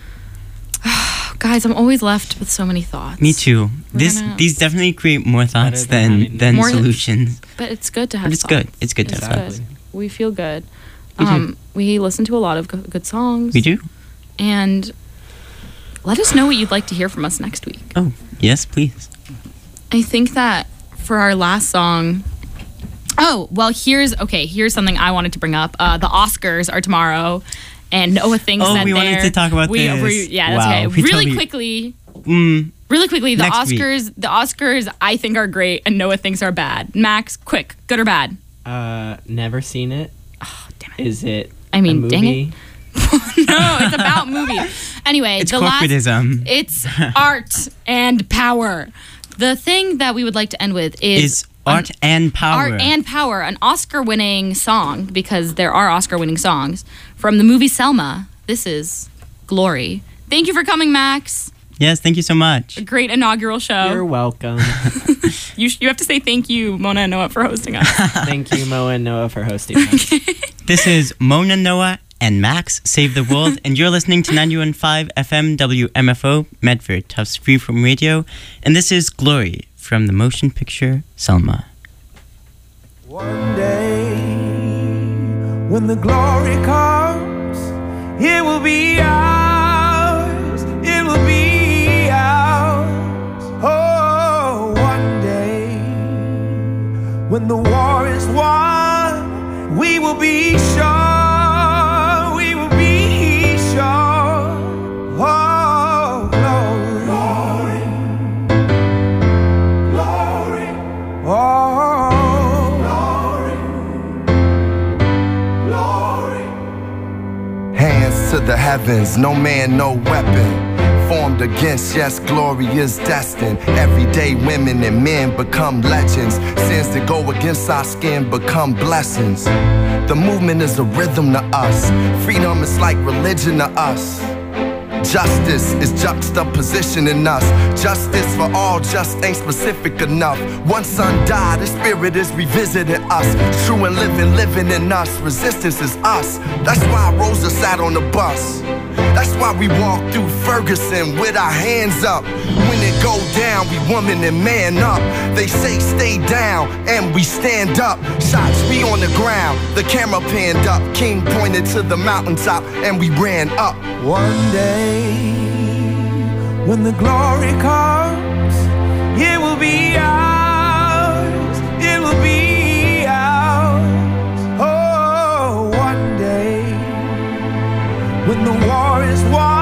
Guys, I'm always left with so many thoughts. Me too. We're This gonna- These definitely create more thoughts better than than having than More- solutions. But it's good to have But it's thoughts. good. It's good to It's have good. thoughts. We feel good. We do. Um, we listen to a lot of go- good songs. We do? And let us know what you'd like to hear from us next week. Oh, yes, please. I think that for our last song. Oh, well, here's okay. Here's something I wanted to bring up. Uh, the Oscars are tomorrow, and Noah thinks Oh, that we wanted they're- to talk about we, this. we- yeah, that's Wow, okay. we Really totally- quickly, Mm, really quickly. The Next week. Oscars, the Oscars, I think are great, and Noah thinks are bad. Max, quick, good or bad? Uh, never seen it. Oh, damn it. Is it? I mean, a dang it. movie? No, it's about movies. Anyway, it's the last. corporatism. It's art and power. The thing that we would like to end with is Is art and power. Art and Power, an Oscar-winning song, because there are Oscar-winning songs, from the movie Selma. This is Glory. Thank you for coming, Max. Yes, thank you so much. A great inaugural show. You're welcome. You, sh- you have to say thank you, Mona and Noah, for hosting us. Thank you, Moa and Noah, for hosting us. This is Mona, Noah, and Max Save the World, and you're listening to ninety-one point five F M W M F O, Medford, Tufts Freeform Radio, and this is Glory from the motion picture Selma. One day, when the glory comes, it will be ours, it will be ours. Oh, one day, when the war is won, we will be sure, we will be sure. Oh, glory, glory, glory. Oh. Hands to the heavens, no man, no weapon. formed against. Yes, glory is destined. Everyday women and men become legends. Sins that go against our skin become blessings. The movement is a rhythm to us. Freedom is like religion to us. Justice is juxtaposition in us. Justice for all just ain't specific enough. One son died, the spirit is revisiting us. True and living, living in us. Resistance is us. That's why Rosa sat on the bus. That's why we walk through Ferguson with our hands up. When it go down, we woman and man up. They say stay down, and we stand up. Shots, we on the ground, the camera panned up. King pointed to the mountaintop, and we ran up. One day, when the glory comes, it will be ours, it will be ours. Oh, one day, when the war is won,